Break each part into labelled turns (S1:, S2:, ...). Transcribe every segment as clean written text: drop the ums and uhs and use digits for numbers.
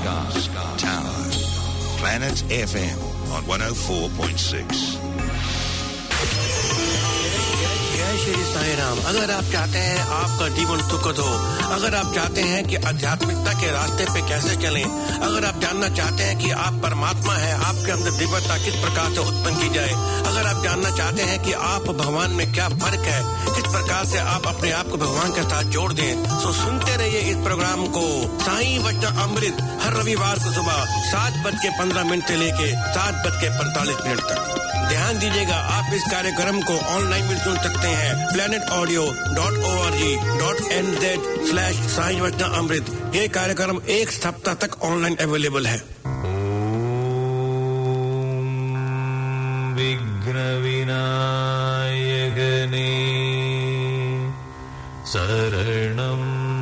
S1: Tower. Planet FM on 104.6.
S2: Shri Sai Ram. अगर आप चाहते हैं आपका जीवन सुखद हो, अगर आप चाहते हैं कि आध्यात्मिकता के रास्ते पे कैसे चलें, अगर आप जानना चाहते हैं कि आप परमात्मा है, आपके अंदर दिव्यता किस प्रकार से उत्पन्न की जाए, अगर आप जानना चाहते हैं कि आप भगवान में क्या फर्क है, किस प्रकार से आप अपने आप को भगवान के साथ जोड़ दें, तो सुनते रहिए इस प्रोग्राम को साईं वचन अमृत हर रविवार को सुबह 7:15 से लेके 7:45 तक। ध्यान दीजिएगा, आप इस कार्यक्रम को ऑनलाइन भी सुन सकते हैं planetaudio.org.nz/साईं वचन अमृत। ये कार्यक्रम एक सप्ताह तक ऑनलाइन अवेलेबल है।
S3: विघ्न विनायकने शरणम।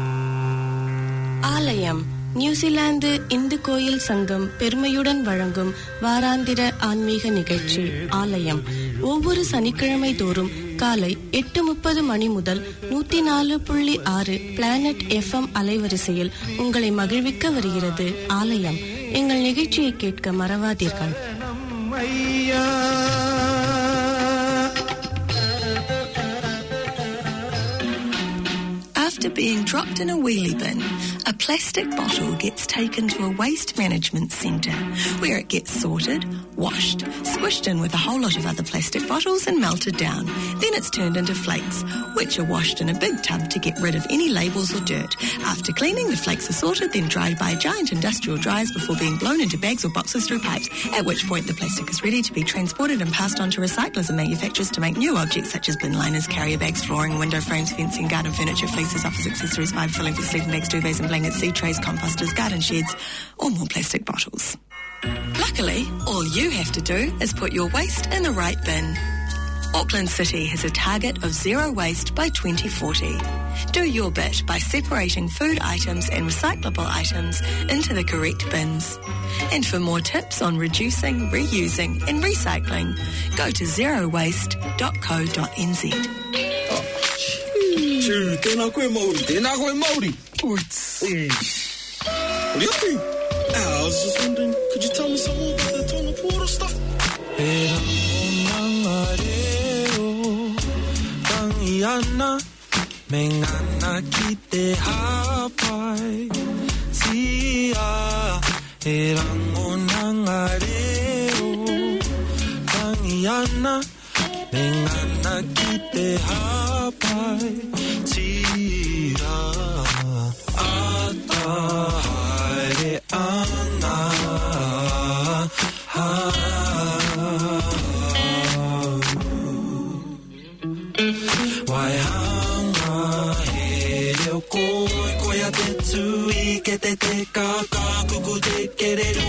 S4: ஆலயம் நியூசிலாந்து இந்து கோயில் சங்கம் பெருமையுடன் வழங்கும் வாராந்திர ஆன்மீக நிகழ்ச்சி ஆலயம் ஒவ்வொரு சனிக்கிழமை தோறும் காலை 8:30 மணி முதல் 104.6 பிளானட் FM அலைவரிசையில் உங்களை மகிழ்விக்க வருகிறது ஆலயம். எங்கள் நிகழ்ச்சியை கேட்க மறவாதீர்கள்.
S5: After being dropped in a wheelie bin, a plastic bottle gets taken to a waste management centre where it gets sorted, washed, squished in with a whole lot of other plastic bottles and melted down. Then it's turned into flakes, which are washed in a big tub to get rid of any labels or dirt. After cleaning, the flakes are sorted, then dried by giant industrial dryers before being blown into bags or boxes through pipes, at which point the plastic is ready to be transported and passed on to recyclers and manufacturers to make new objects such as bin liners, carrier bags, flooring, window frames, fencing, garden furniture, fleeces, office accessories, fibre filling for sleeping bags, duvets and blankets, seed trays, composters, garden sheds, or more plastic bottles. Luckily, all you have to do is put your waste in the right bin. Auckland City has a target of zero waste by 2040. Do your bit by separating food items and recyclable items into the correct bins. And for more tips on reducing, reusing and recycling, go to zerowaste.co.nz.
S6: Tēnā koe Māori. Tēnā koe Māori. What are you up to? I was just wondering, could you tell me some more about the toilet water stuff?
S3: Tangiana mengana kite hapai tia erango nangareo Tangiana mengana kite hapai tia atahare ana Waihanga he koi koia te tui ke te kaka kuku te kereru.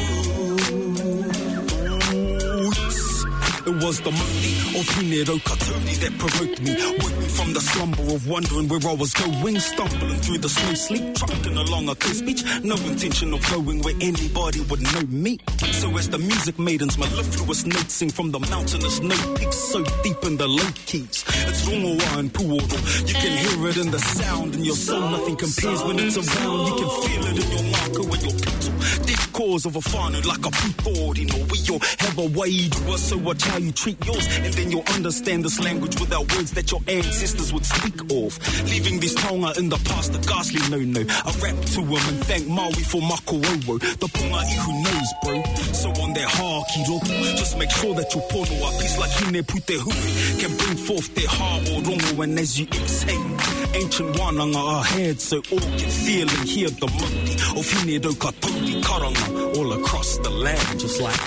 S6: It was the melody of Hinero Katuri that provoked me, woke me from the slumber of wondering where I was going, stumbling through the snow sleep, trucking along a coast beach, no intention of going where anybody would know me. So as the music maidens mellifluous notes sing from the mountainous note peaks so deep in the low keys, it's Rongoa and Puoro. You can hear it in the sound in your soul, nothing compares when it's around. You can feel it in your marker when your pencil. Deep cause of a whānau like a putori, no, we all have a way to us, so watch how you treat yours, and then you'll understand this language without words that your ancestors would speak of. Leaving this taonga in the past, the ghastly no-no. I rap to him and thank Maui for Makawowo, the pungai who knows, bro. So on their haki roku, just make sure that your pono, a piece like Hine Putehui, can bring forth their ha or rongo, and as you exhale, ancient wananga ahead, so all can feel and hear the melody of Hine Dokaturi Karanga all across the land, just like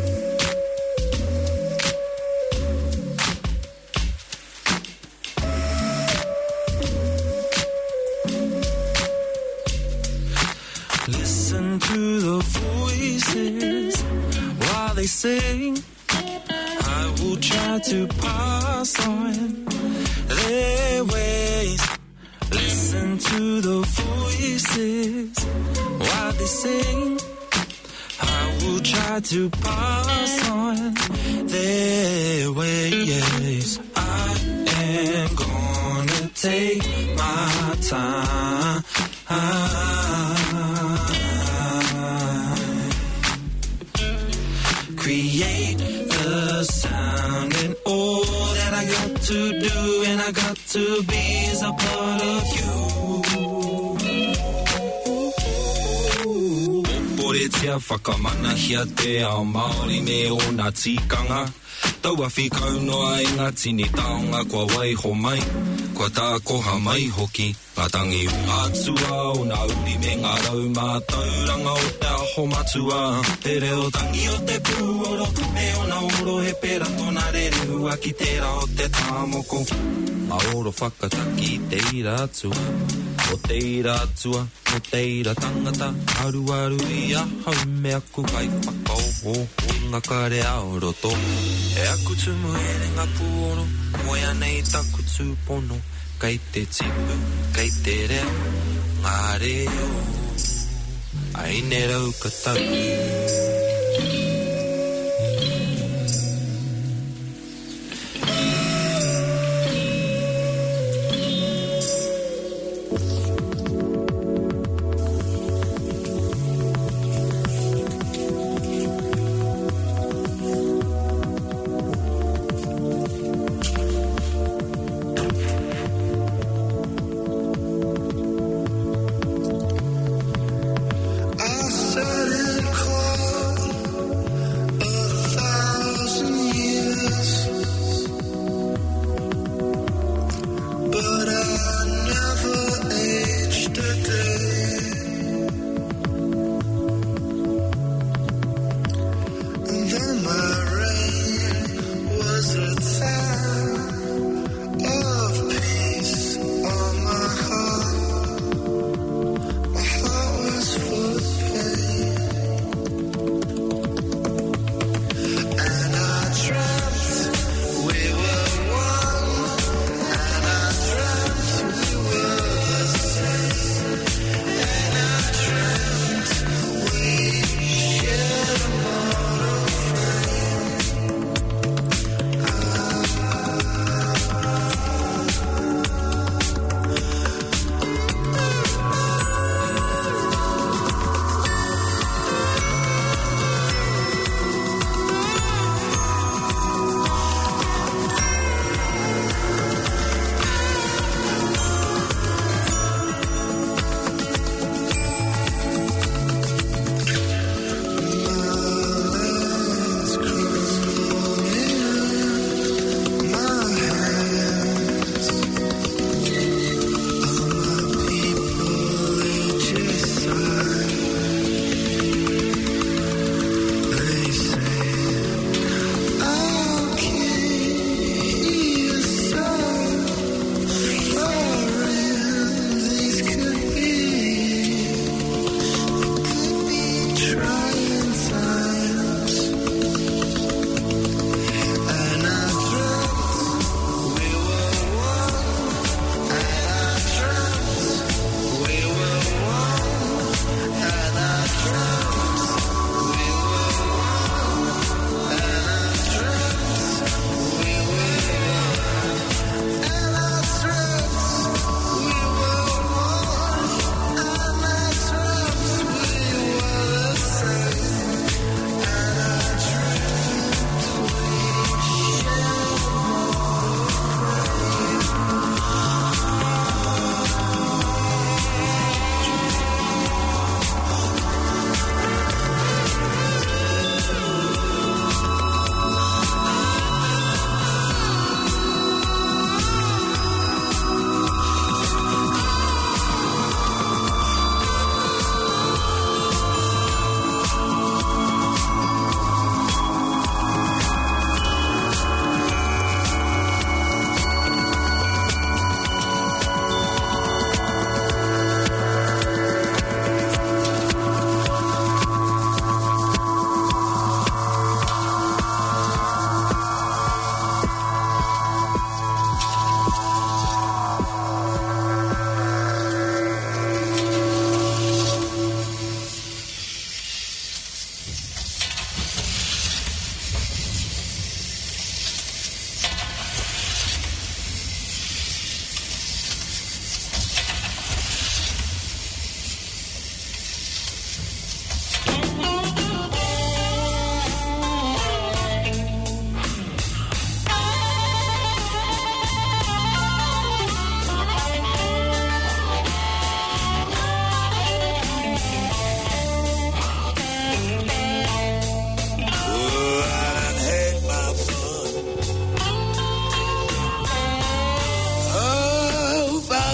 S3: Listen to the voices while they sing. I will try to pass on their ways. Listen to the voices while they sing. I will try to pass on their ways. I am gonna take my time. lot to do, and I got to be as a part of you. Opore tia whakamana te ao Māori me o nā tikanga. Tau a whikau noa i ngā tini taonga kua waiho mai. Kua tā koha mai hoki, ngā tangi unga tua o nā uri me ngā rau mātauranga o te aho matua. Te reo tangi o te pūoro, me o nā oro he pera tōna rere hua ki te ra o te tāmoko. Ngā oro whakataki te ira atua, o te ira atua, o te ira tangata. Aru aru I ahau me aku kai whakau o ngā kare aoroto. E aku tumu ere ngā pūoro, moia nei taku tūpono. Kai te tipu, kai te reo, ngā reo, ai ne rau ka taku.
S7: I said it close.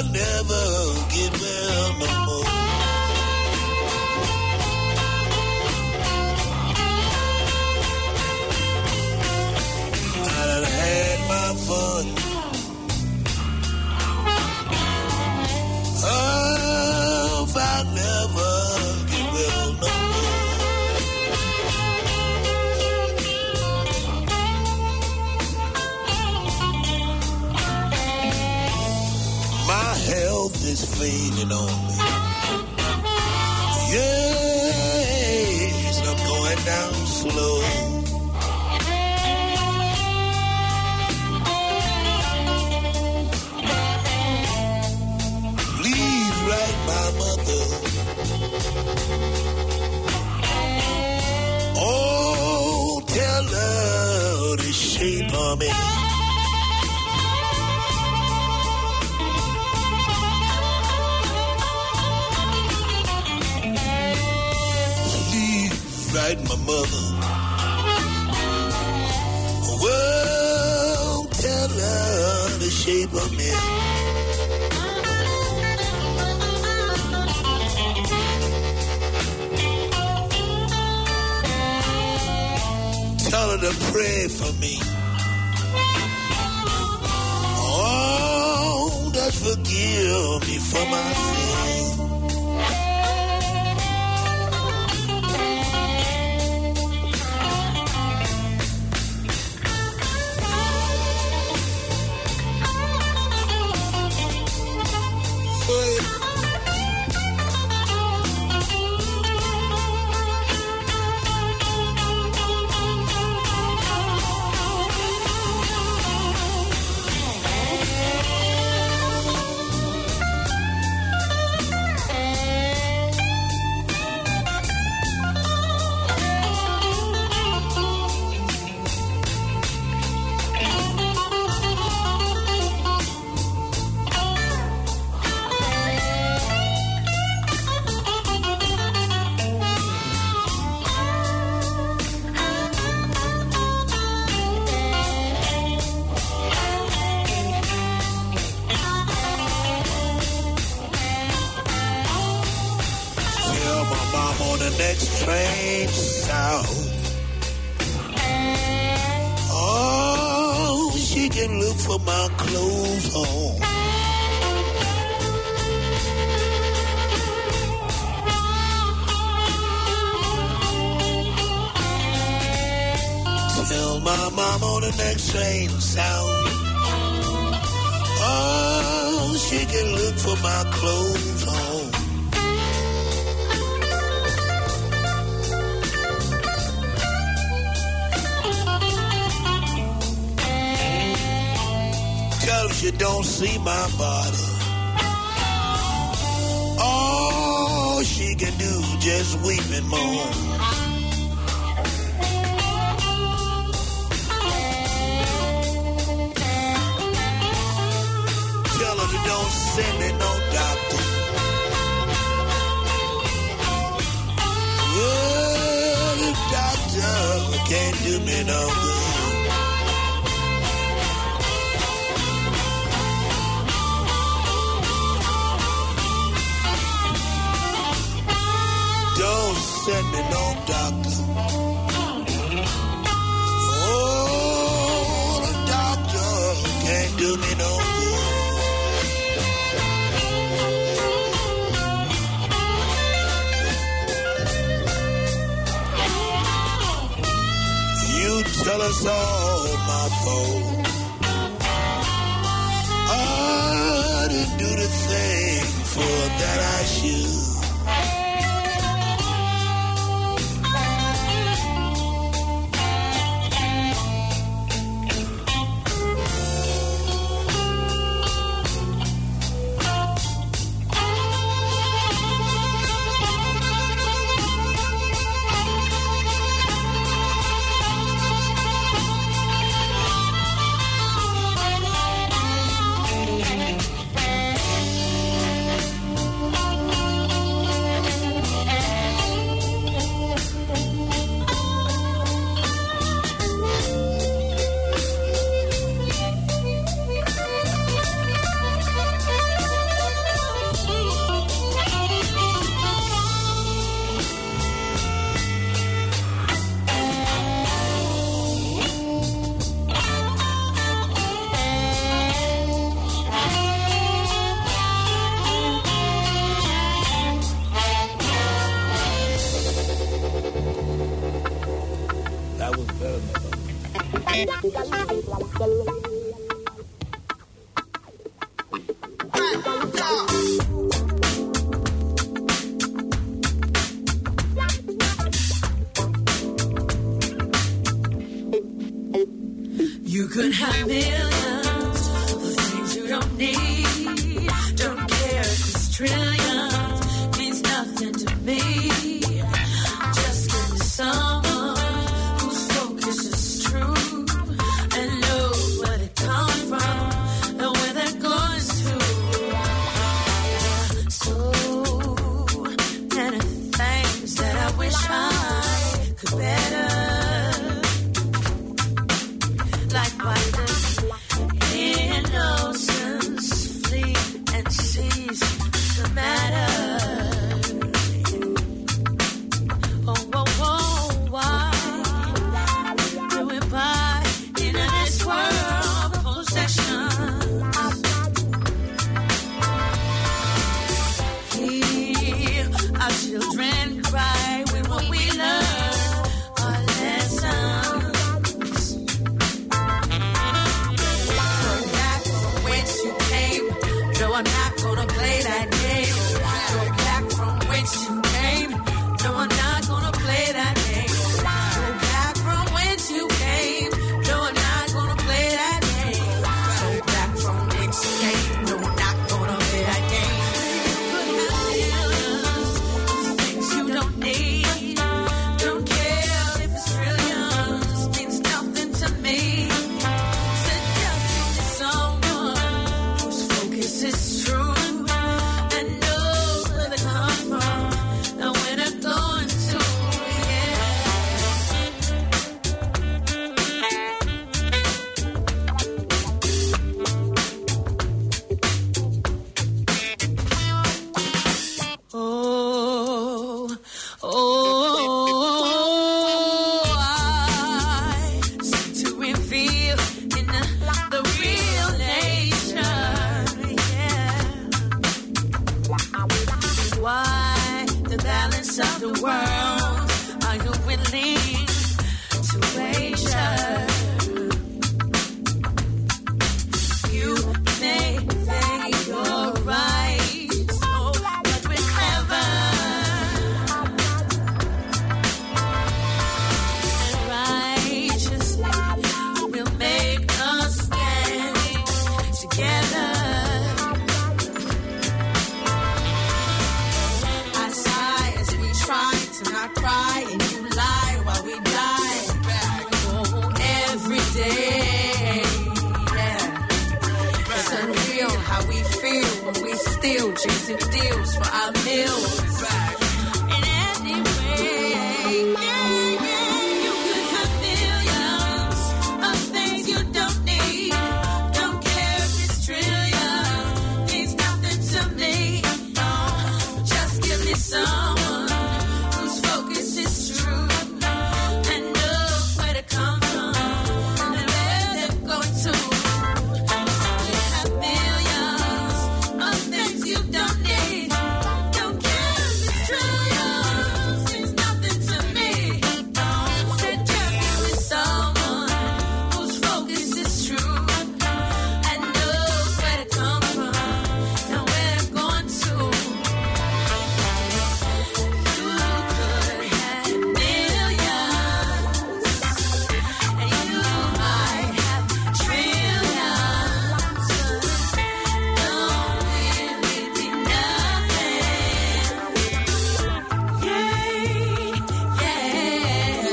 S7: never get well no more. I done had my fun. Oh, if I never get well no more. My health is fading on me. Yes, I'm going down slow. Please write my mother. Oh, tell her to shape on me. Right, my mother. Well, tell her the shape of me. Tell her to pray for me. Oh, just forgive me for my sins. Train south. Oh, she can look for my clothes home. Tell my mom on the next train south. Oh, she can look for my clothes home. You don't see my body. All she can do just weep and moan. Tell her you don't send me no doctor. Well, the doctor can't do me no good. Don't send me no doctor. Oh, the doctor can't do me no good. You tell us all, my fault. I didn't do the thing for that I should.
S8: You could have millions of things you don't need. Don't care if it's trillions, means nothing to me. Just give me someone whose focus is true and knows where they come from and where they're going to. So many things that I wish I could better. Like why does innocence flee and cease to matter? Oh, oh, oh, why do we buy into this world of possessions? Hear our children cry when we learn our lessons. No, I'm not gonna play that game. Go back from whence you came. No, I'm not gonna play that game. Go back from whence you came. No, I'm not gonna play that game. Go back from whence you came. No, I'm not gonna play that game. Things you don't need. Don't care if it's trillions. Means nothing to me. Said just give me someone whose focus is true and knows where they come from and where they're going to. Oh, I seem to reveal in the real nature, yeah. Why the balance of the world are you willing to wager? You may think you're right, oh, but we're clever. And righteously we'll make us stand together. I sigh as we try to not cry, and you lie while we die. Oh, every day. Yeah. It's unreal how we feel when we still chasing deals for our meals. And anyway, you could have millions of things you don't need. Don't care if it's trillions, means nothing to me. Just give me someone whose focus is true and knows where to come from and where they're going to. You have millions of things you don't need. Don't care if it's trillions, means nothing to me. Said just give me someone whose focus is true and knows where to come from and where they're going to. You could have millions, and you might have trillions. Don't really be nothing. Yeah, yeah.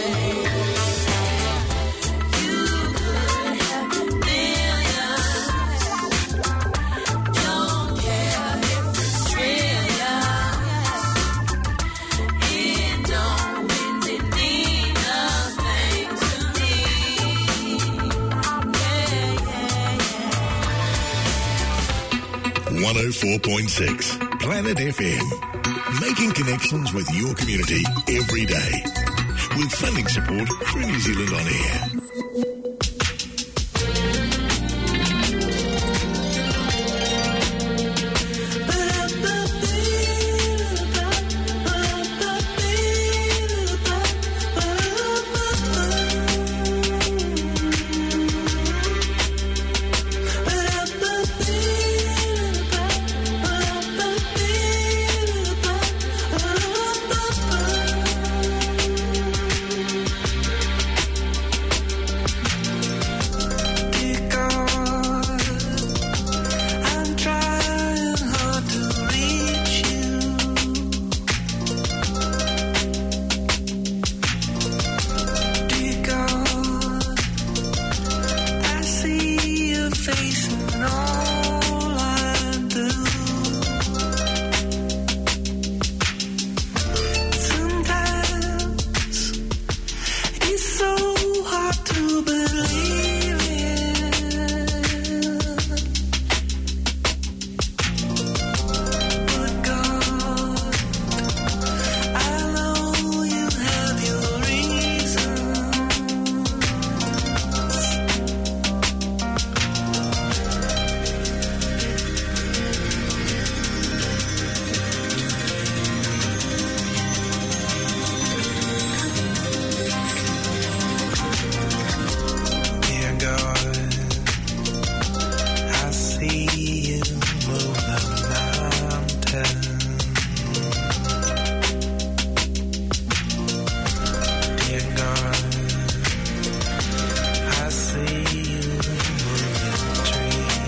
S8: You could have millions. Don't care if it's trillions. It don't really mean nothing to me. Yeah, yeah,
S1: 104.6 Planet FM. Making connections with your community every day. With funding support through New Zealand On Air.
S9: all I do. Sometimes it's so hard to believe in, but God, I know you have your reasons. Dear God, I see you move the mountain. Dear God, I see you move the tree.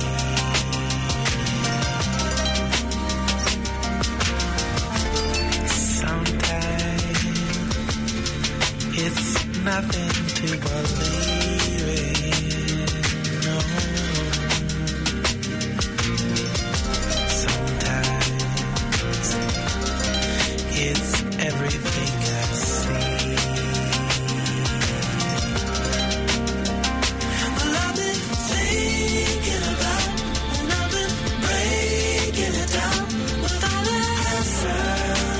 S9: Sometimes it's nothing to believe in, no. Sometimes it's everything I see. Well, I've been thinking about, and I've been breaking it down without an answer.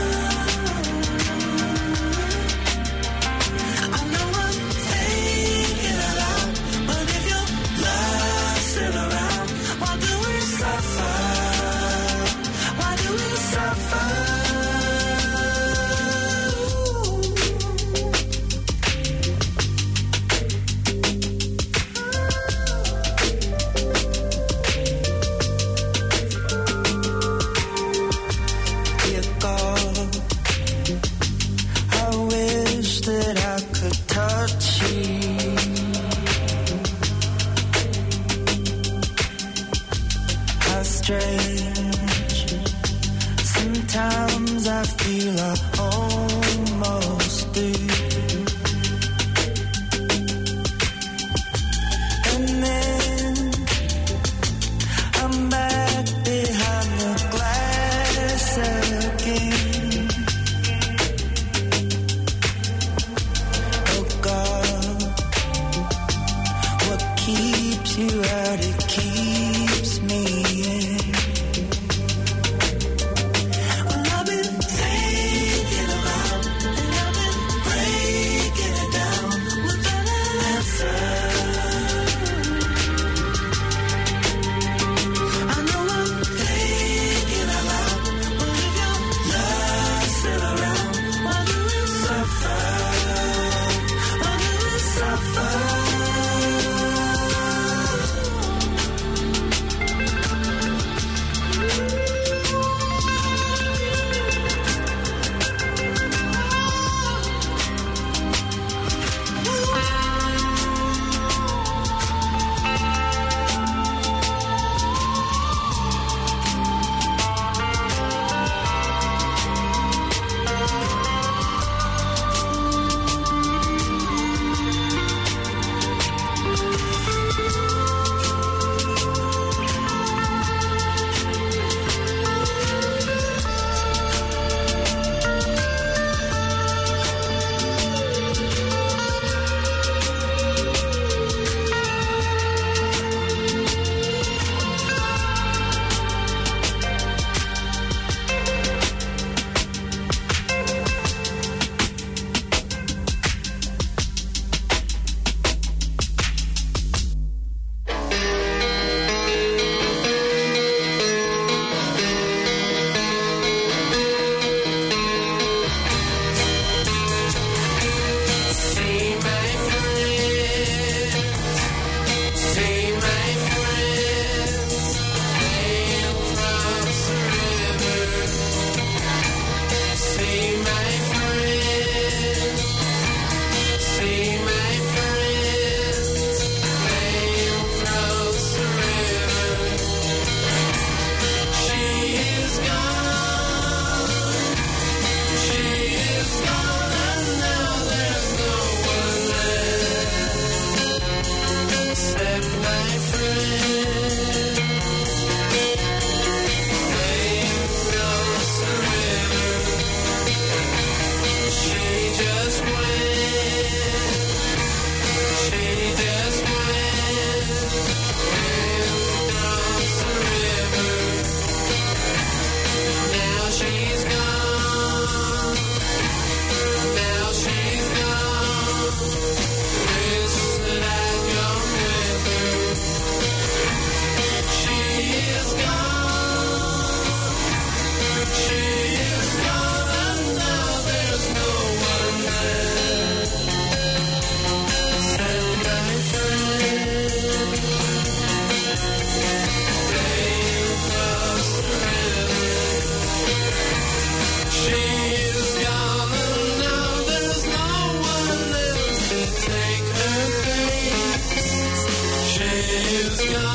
S9: I know I'm thinking aloud, but if you're lost and around, why do we suffer? Why do we suffer? Dear God, I wish that I could touch you. How strange. Sometimes I feel I almost do. And then I'm back behind the glass again. Oh God, what keeps you out? It keeps me in. Well, I've been thinking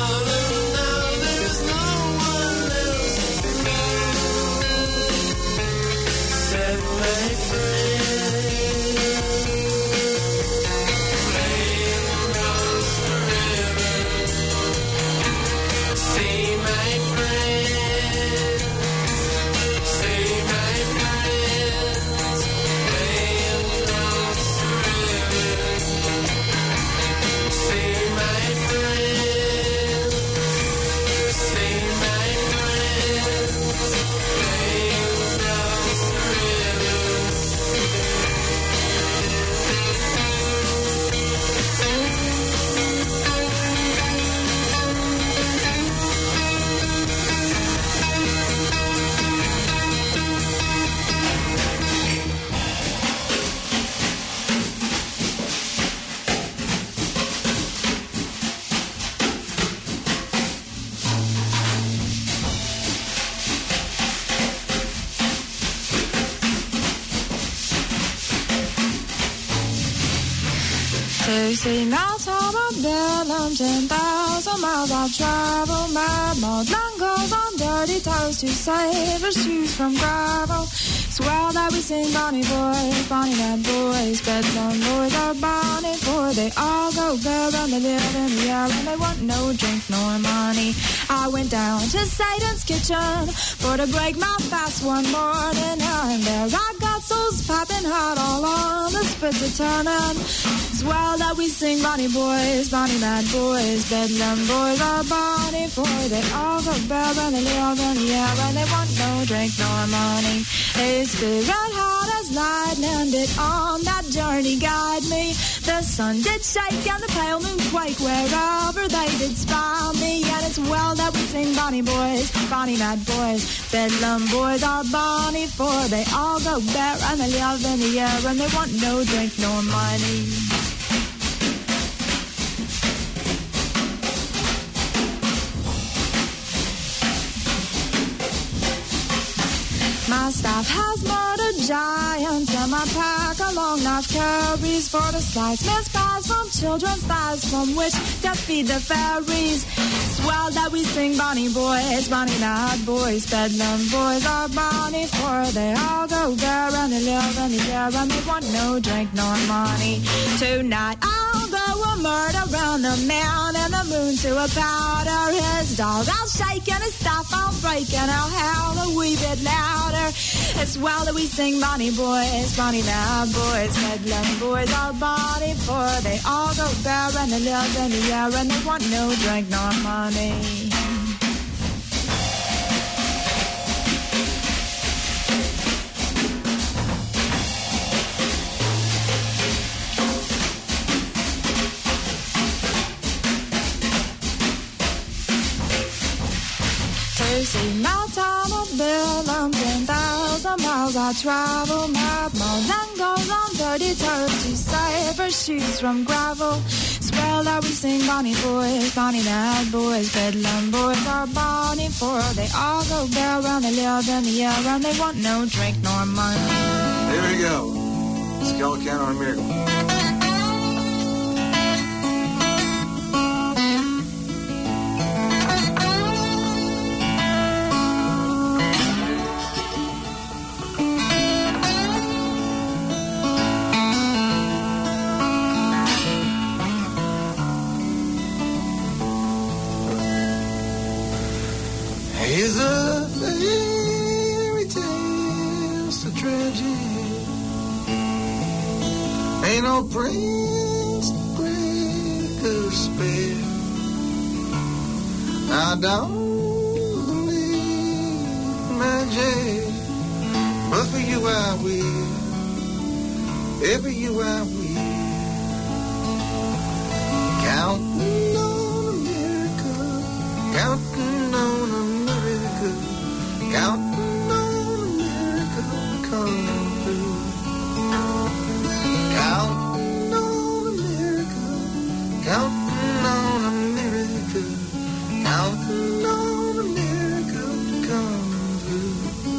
S10: Chasing out all the bellums, 10,000 miles I'll travel. Mad mode goes on dirty toes to save her shoes from gravel. Swell that we sing Bonnie boys, Bonnie bad boys, Bedlam boys are Bonnie for they all go bare and they live in the air and they want no drink nor money. I went down to Satan's kitchen for to break my fast one morning, and there I got souls piping hot all on the spits a turning. Swell that we sing Bonnie boys, Bonnie bad boys, Bedlam boys are Bonnie for they all go bare and they live in the air and they want no drink nor money. They spirit hot as lightning did on that journey guide me. The sun did shake and the pale moon quake wherever they did spy me. And it's well that we sing Bonnie boys, Bonnie bad boys, Bedlam boys are Bonnie for they all go bare and they live in the air and they want no drink nor money. My staff has murdered giants and my pack a long knife carries for to slice mince pies from children's thighs from which to feed the fairies. Swell that we sing Bonnie boys, Bonnie bad boys, Bedlam boys are Bonnie for they all go bare and they live in the air and they want no drink nor money. Tonight I'll go a murder around the man and the moon to a powder. His dog I'll shake and his staff I'll break and I'll howl a wee bit louder. It's well that we sing Bonnie boys, Bonnie bad boys, Bedlam boys are Bonnie for they all go bare and they live in the air and they want no drink nor money. Chasing my automobile, 10,000 miles I travel. My then goes on dirty turds to save her shoes from gravel. Swell that we sing Bonnie boys, Bonnie bad boys, Bedlam boys are Bonnie for they all go bare and they live in the air and they want no drink nor money.
S11: Here we go. Skull Count on a Miracle.
S7: Here's a fairy tale, so tragic. Ain't no prince to break or spare. I don't believe magic, but for you I will. Every you I will. Counting on a miracle, counting on a miracle, counting on a miracle to come through. Counting on a miracle, counting on a miracle, counting on a miracle to come through.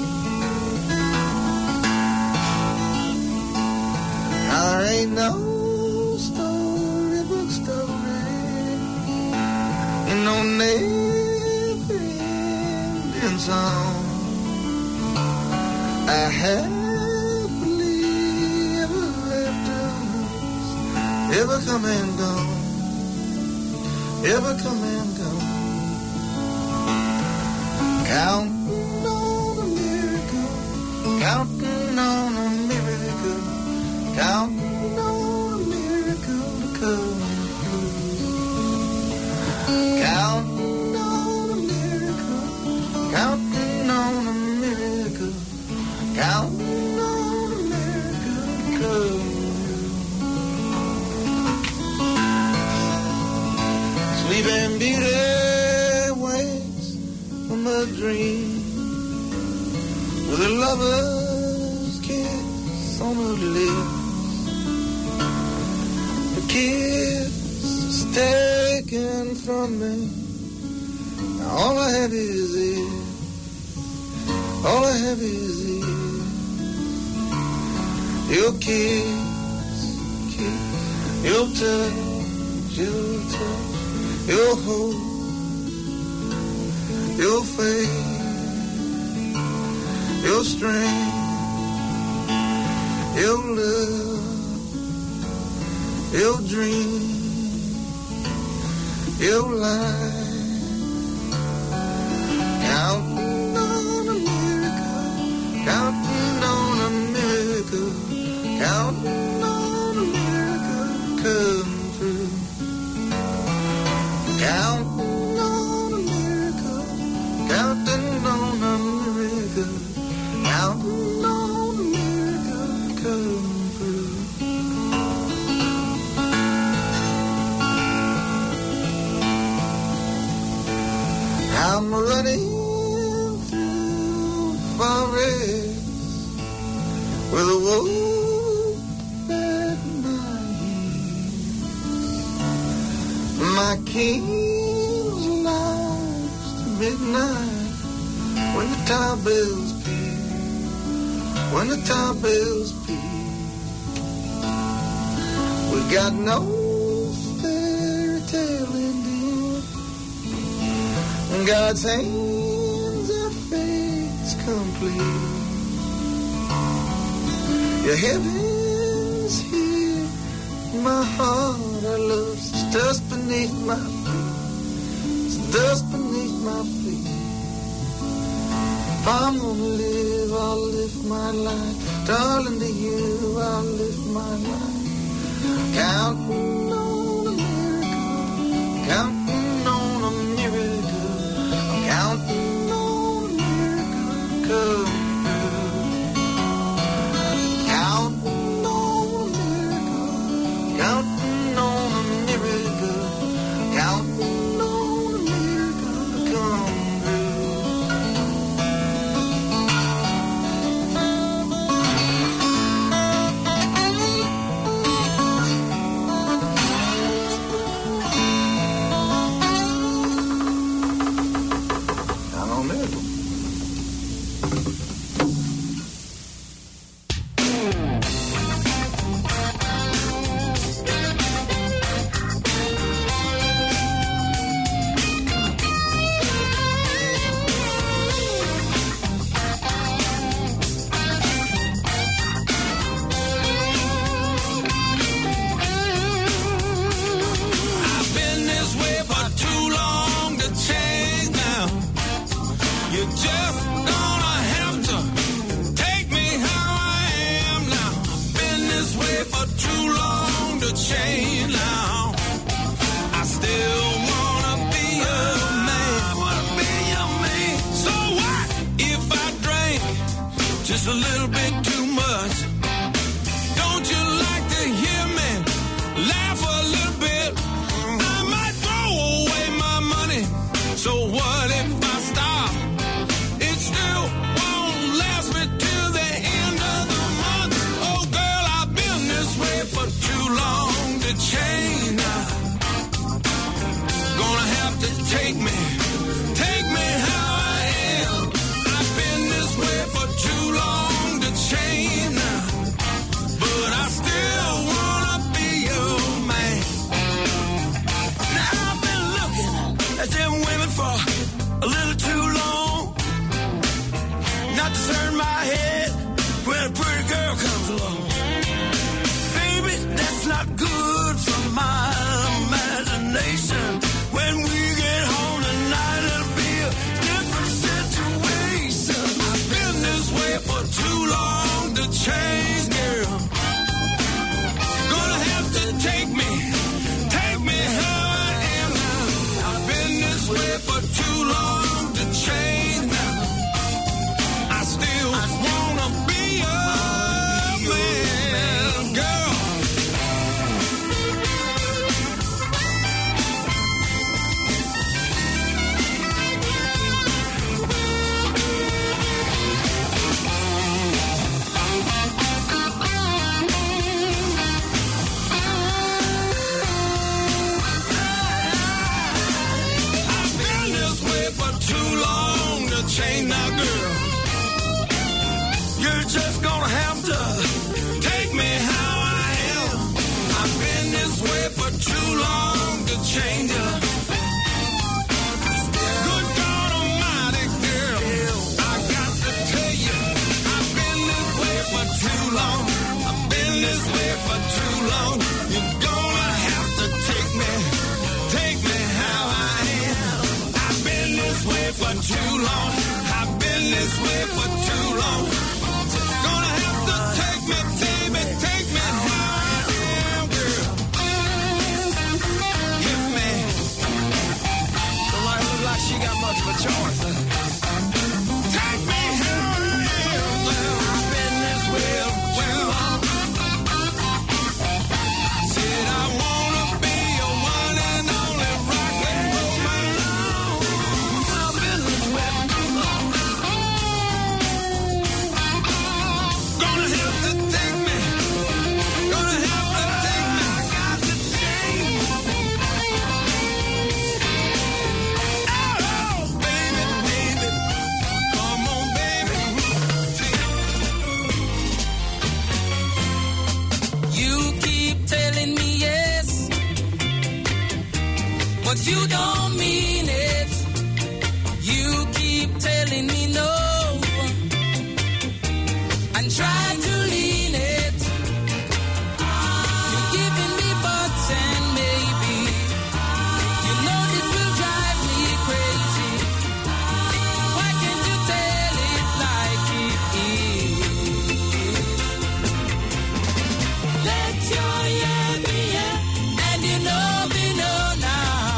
S7: Now there ain't no storybook story, ain't no every Indian song. I happily ever after, ever come and gone, ever come and gone. Counting on a miracle, counting on a miracle, counting on a miracle to come through. Counting on a miracle, counting on a miracle, counting on a miracle to come through. Sleeping Beauty wakes from a dream with a lover's kiss on her lips. The kiss is taken from me. Now all I have is it. All I have is it. Your kiss, your touch, your hold, your faith, your strength, your love, your dream, your life. Counting on a miracle, counting on a miracle, counting on a miracle to come through. Counting on a miracle, counting on a miracle, counting on a miracle to come through. I'm running through forest with a wolf at my heels. My king's lost to midnight when the top bells peal, when the top bells peal. We got no fairy tale ending. God's hands are fate's complete. Your heaven's here, my heart I love. It's dust beneath my feet. It's dust beneath my feet. If I'm gonna live, I'll live my life. Darling, to you, I'll live my life. Counting on a miracle, counting on a miracle, counting on a miracle to come through. Counting on a miracle, counting on a miracle, counting on a miracle to come
S12: just a little bit too much. Don't you like to hear me laugh a little bit? I might throw away my money, so what if I stop? It still won't last me till the end of the month. Oh girl, I've been this way for too long to change now. Gonna have to take me how I am. I've been this way for too long to change now, but I still wanna be your man. Now I've been looking at them women woman for a little too long. Not to turn my head when a pretty girl comes along. Baby, that's not good for my imagination. When we get home tonight, it'll be a different situation. I've been this way for too long to change, girl. Gonna have to take me how I am now. I've been this way for too long to change now. I still wanna be a man, girl. Change now, girl. You're just gonna have to take me how I am. I've been this way for too long to change ya. Good God Almighty, girl, I got to tell you, I've been this way for too long. I've been this way for too long. You're gonna have to take me how I am. I've been this way for too long. This way for too long. Gonna have to take me how I am, girl. Hit me. Don't look like she got much of a choice. Take me how I am. Well, I've been this way too long. Said I wanna be a one and only rock and roll man. I've been this way too long. You don't mean it. You keep telling me no and try to lean it. You're giving me buts and maybe. You know this will drive me crazy. Why can't you tell it like it is? Let your yeah be yeah, and you know me know now.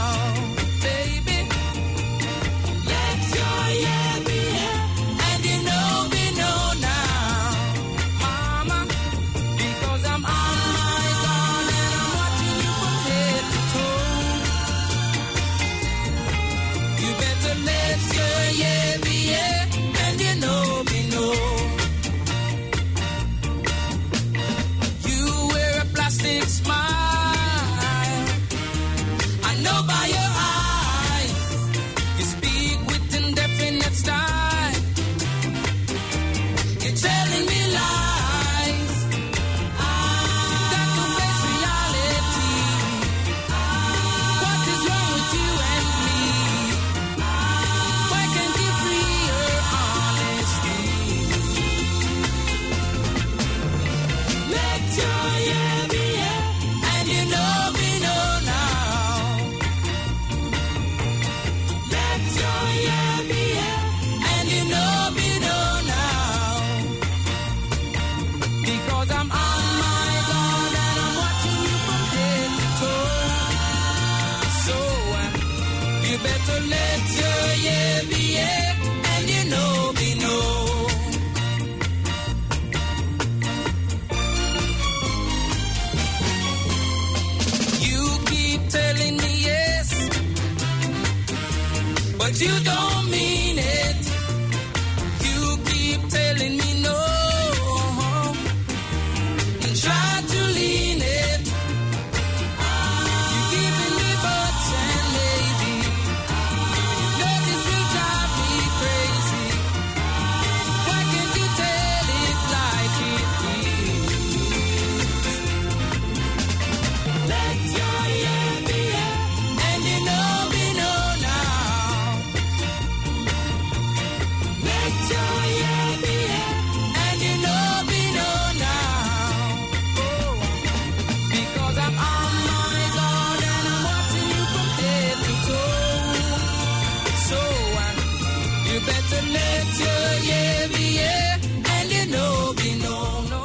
S12: But you don't mean it. You keep telling me no and try to lean it. You're giving me buts and maybe. You know this will drive me crazy. Why can't you tell it like it is? Let your yeah be yeah, and you know me know now.
S8: to let you, yeah, be yeah, and you know, be no, no.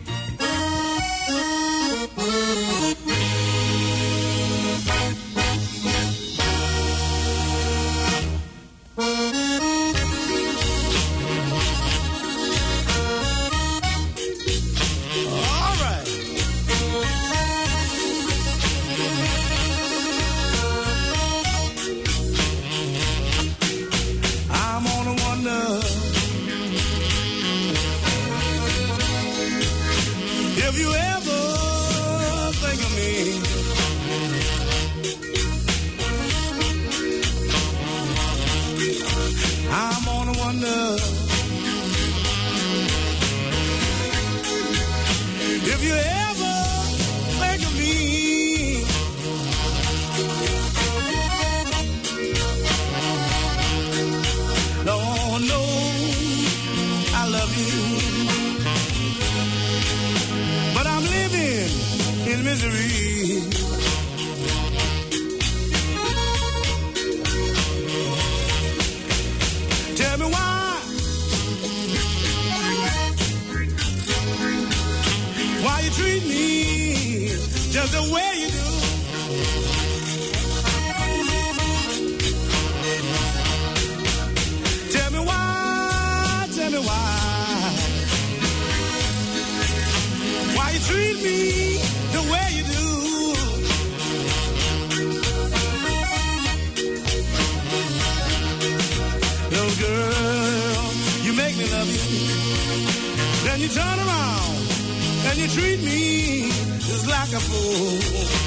S12: If you ever think of me, I'm gonna wonder if you ever think of me. Don't know I love you, but I'm living in misery. Tell me why you treat me just the way you do. Tell me why. Why you treat me the way you do? Little girl, you make me love you. Then you turn around and you treat me just like a fool.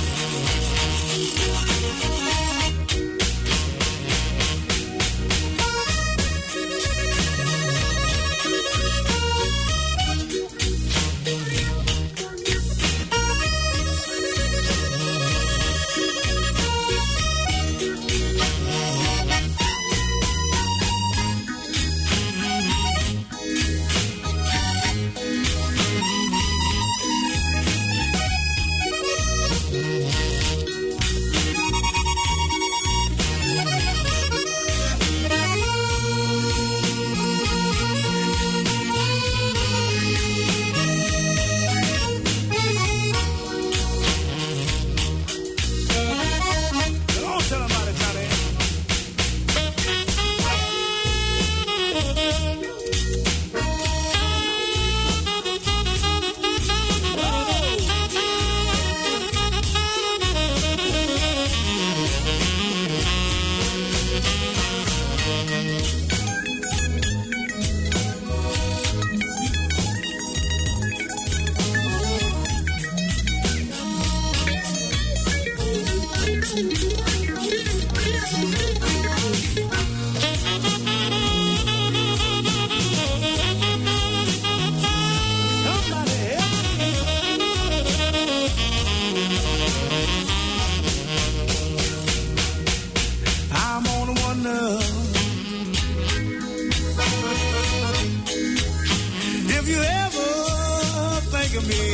S12: If you ever think of me,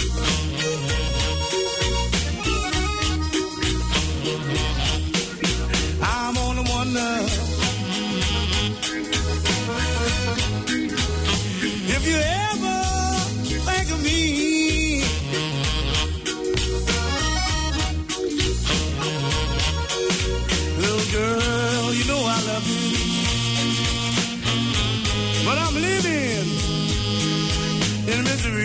S12: I'm gonna wonder if you ever think of me. Little girl, you know I love you, but I'm living in misery.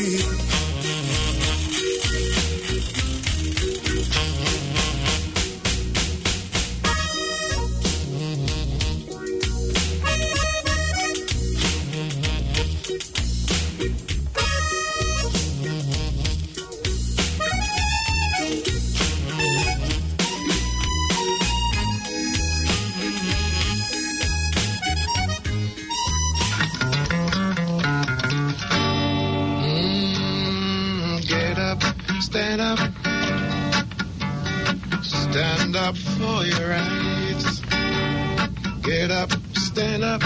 S13: Stand up for your rights. Get up, stand up.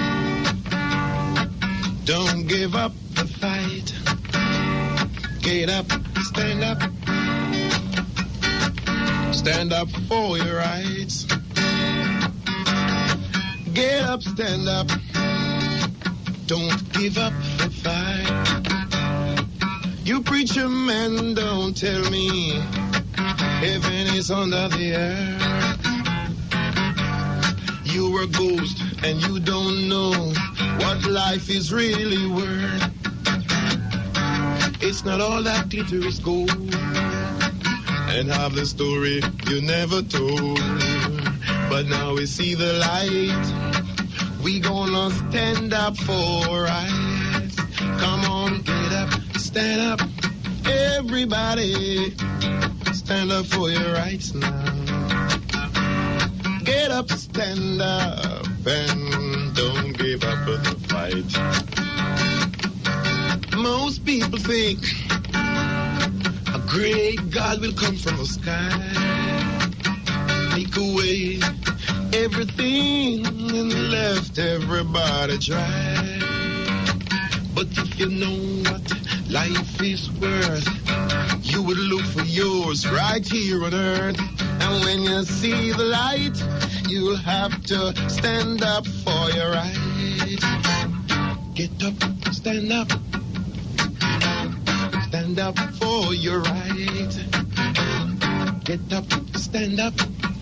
S13: Don't give up the fight. Get up, stand up. Stand up for your rights. Get up, stand up. Don't give up the fight. You preacher man, don't tell me heaven is under the earth. You're a ghost and you don't know what life is really worth. It's not all that glitter is gold, and half the story you never told. But now we see the light, we gonna stand up for rights. Come on, get up, stand up, everybody, stand up for your rights now. Get up, stand up, and don't give up the fight. Most people think a great God will come from the sky, take away everything and left everybody dry. But if you know what life is worth, you would look for yours right here on earth. And when you see the light, you'll have to stand up for your right. Get up, stand up. Stand up for your right. Get up, stand up.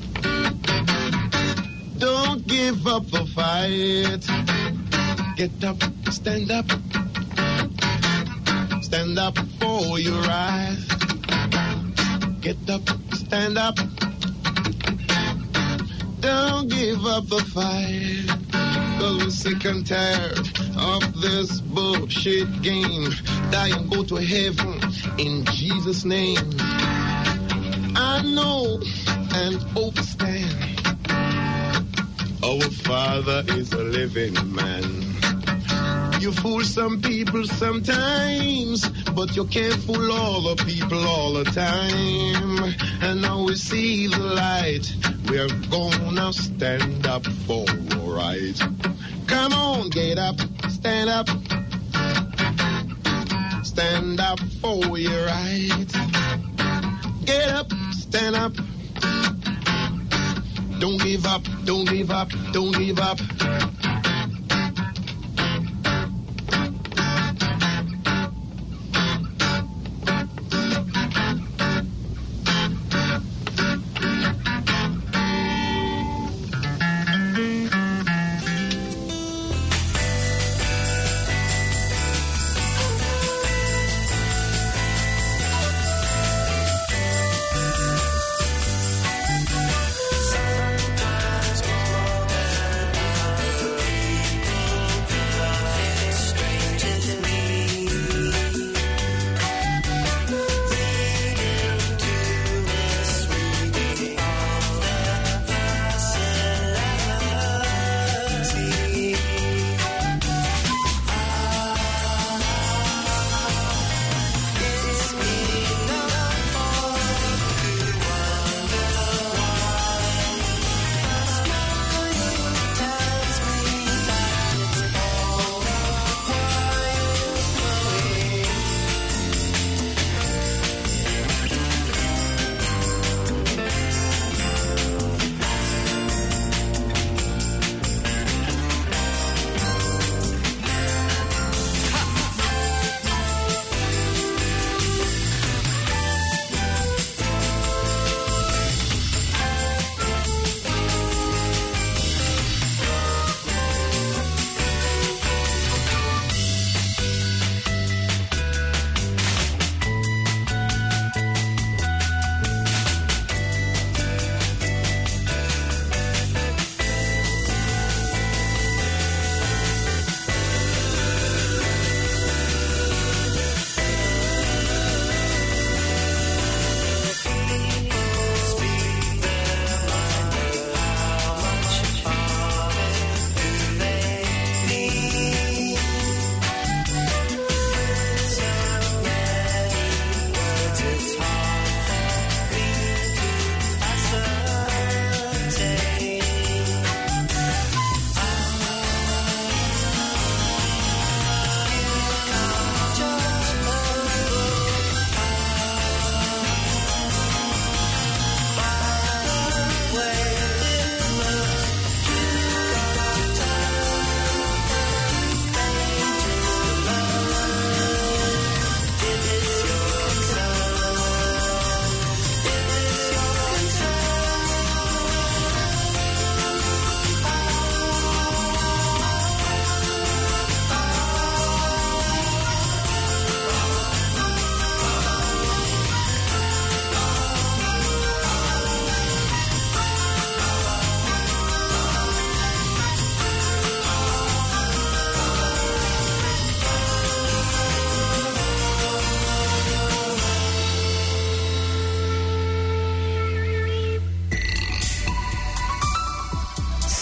S13: Don't give up the fight. Get up, stand up. Stand up for your right. Get up, stand up. Don't give up the fight. 'Cause we're sick and tired of this bullshit game. Die and go to heaven in Jesus' name. I know and understand our Father is a living man. You fool some people sometimes, but you can't fool all the people all the time. And now we see the light, we're gonna stand up for right. Come on, get up, stand up. Stand up for your right. Get up, stand up. Don't give up, don't give up, don't give up.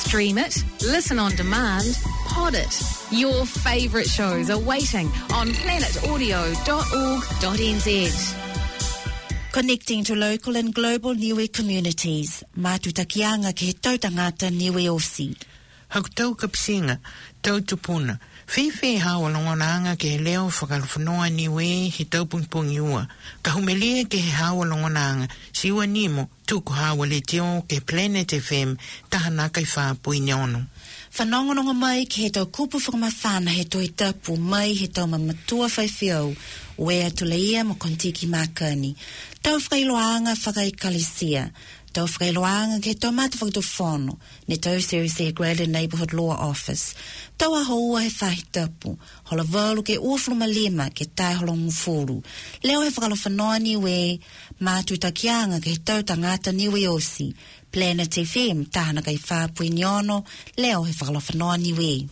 S14: Stream it, listen on demand, pod it. Your favourite shows are waiting on planetaudio.org.nz.
S15: Connecting to local and global Niue communities. Matutakianga ke tautangata Niue Osi.
S16: Hautau kapsinga, tautupuna. Fifi hawalongonanga ke leo whakalwhanoa Niue he taupungpung iua. Ka humelia ke he hawalongonanga siwa nimo tuku hawale teo ke Planet FM tahana kai whapui nyono.
S15: Whanongononga mai ke he tau kupu whakamawhana he toi tapu mai he tau mamatua whaiwhiau wea tuleia mo kontiki makani. Tau whakailoanga whakaikalisia. Tau whakailoanga ke tau mata whakatofono ne tau Serisi Graded Neighbourhood Law Office. Tau ahoua he whahi tapu. Hola walu ke uafluma lima ke tai holongu furu. Leo he whakalowhanoa Niue matutakianga ke he tau tangata Niue Osi. Planet FM tahana kai whapui niono. Leo he whakalowhanoa Niue.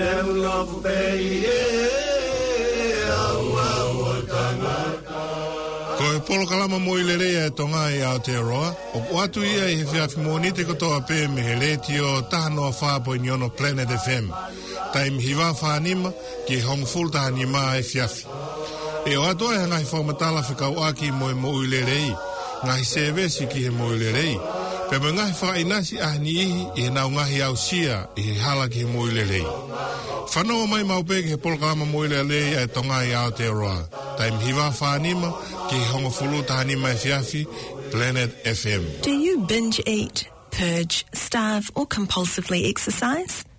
S17: Ko e polo kalama mo ilerea e tonga i Aotearoa, o watu ia i he whiawhi monite kotoa pē me he leti o tahanoa whāpo i niono Planet FM. Taim hiwa whanima ki he hongful tahanima e whiawhi. E o atoa e ngahi whaumatala whikau aki mo e mo ilerei, ngahi sevesi ki he mo ilerei. Pe me ngahi whakainasi ahni ihi i he nau ngahi au sia i he hala ki he mo ilerei. Whanoa mai maupe ki he polo kalama mo ilerei e tonga i Aotearoa. Taim hiwa whanima ki hongo fulu tahanima e whiawhi, Planet FM.
S5: Do you binge eat, purge, starve or compulsively exercise?